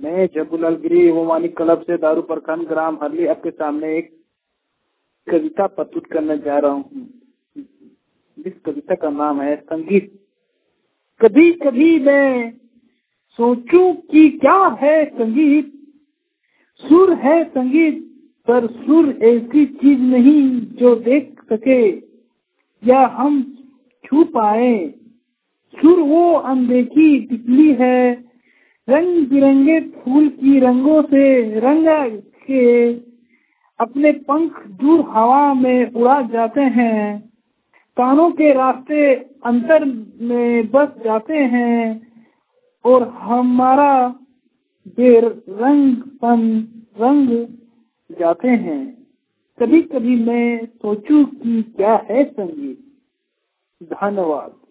मैं जबुलाल गिरी Omani club से दारू प्रखंड ग्राम हरली आपके सामने एक कविता प्रस्तुत करने जा रहा हूँ। इस कविता का नाम है संगीत। कभी कभी मैं सोचूं कि क्या है संगीत। सुर है संगीत, पर सुर ऐसी चीज नहीं जो देख सके या हम छू पाए। सुर वो अनदेखी तितली है, रंग बिरंगे फूल की रंगों से रंगा के अपने पंख दूर हवा में उड़ा जाते हैं। कानों के रास्ते अंतर में बस जाते हैं और हमारा बेरंगपन रंग जाते हैं। कभी कभी मैं सोचूं कि क्या है संगीत। धन्यवाद।